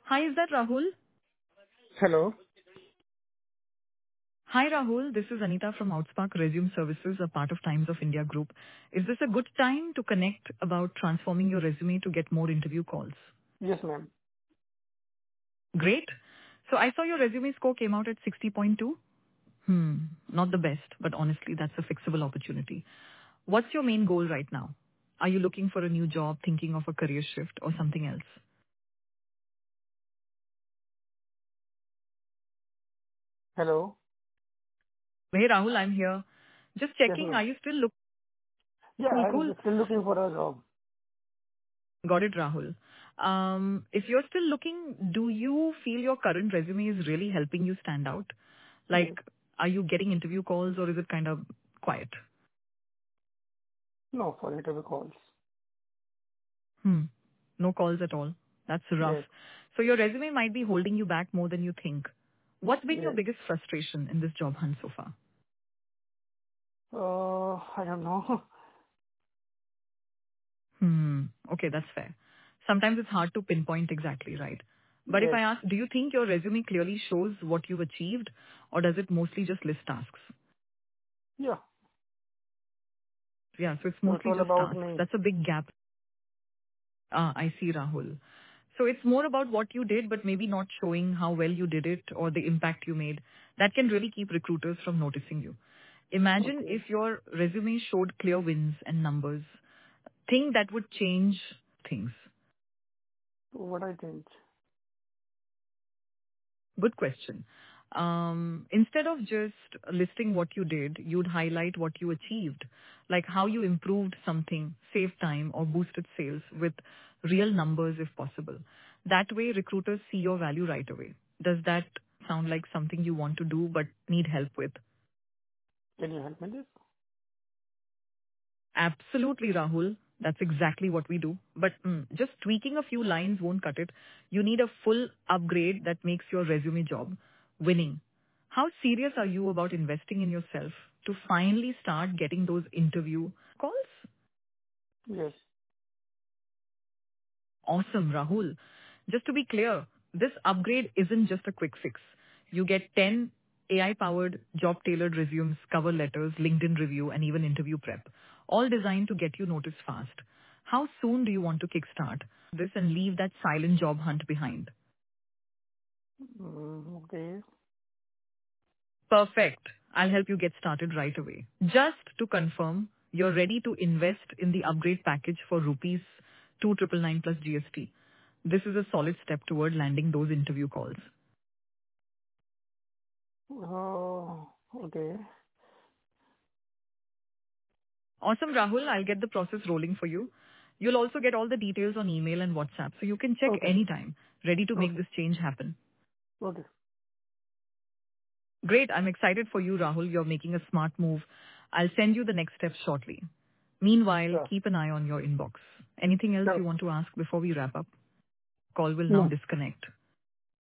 Hi, is that Rahul? Hello. Hi, Rahul. This is Anita from Outspark Resume Services, a part of Times of India Group. Is this a good time to connect about transforming your resume to get more interview calls? Yes, ma'am. Great. So I saw your resume score came out at 60.2. Not the best, but honestly, that's a fixable opportunity. What's your main goal right now? Are you looking for a new job, thinking of a career shift, or something else? Hello. Hey, Rahul, I'm here. Just Yes, checking, ma'am. are you still looking? Yeah, Cool, I'm cool. just still looking for a job. Got it, Rahul. If you're still looking, do you feel your current resume is really helping you stand out? Like, Yes. are you getting interview calls or is it kind of quiet? No, for interview calls. Hmm. No calls at all. That's rough. Yes. So your resume might be holding you back more than you think. What's been your Yes. biggest frustration in this job hunt so far? I don't know. Okay, that's fair. Sometimes it's hard to pinpoint exactly, right? But if Yes. I ask, do you think your resume clearly shows what you've achieved or does it mostly just list tasks? Yeah. Yeah, so it's So it's mostly all just about tasks. me. That's a big gap. I see, Rahul. So it's more about what you did, but maybe not showing how well you did it or the impact you made. That can really keep recruiters from noticing you. Imagine Okay. if your resume showed clear wins and numbers. Think that would change things. So what I think? Good question. Instead of just listing what you did, you'd highlight what you achieved, like how you improved something, saved time, or boosted sales with real numbers if possible. That way, recruiters see your value right away. Does that sound like something you want to do but need help with? Can you help me this? Absolutely, Rahul. That's exactly what we do. But just tweaking a few lines won't cut it. You need a full upgrade that makes your resume job winning. How serious are you about investing in yourself to finally start getting those interview calls? Yes. Awesome, Rahul. Just to be clear, this upgrade isn't just a quick fix. You get 10 AI-powered, job-tailored resumes, cover letters, LinkedIn review, and even interview prep, all designed to get you noticed fast. How soon do you want to kickstart this and leave that silent job hunt behind? Okay. Perfect. I'll help you get started right away. Just to confirm, you're ready to invest in the upgrade package for rupees 2,999 plus GST. This is a solid step toward landing those interview calls. Okay. Awesome, Rahul. I'll get the process rolling for you. You'll also get all the details on email and WhatsApp, so you can check Okay. anytime. Ready to make Okay. this change happen. Okay. Great. I'm excited for you, Rahul. You're making a smart move. I'll send you the next steps shortly. Meanwhile, Sure. keep an eye on your inbox. Anything else Sure. you want to ask before we wrap up? Call will now No. disconnect.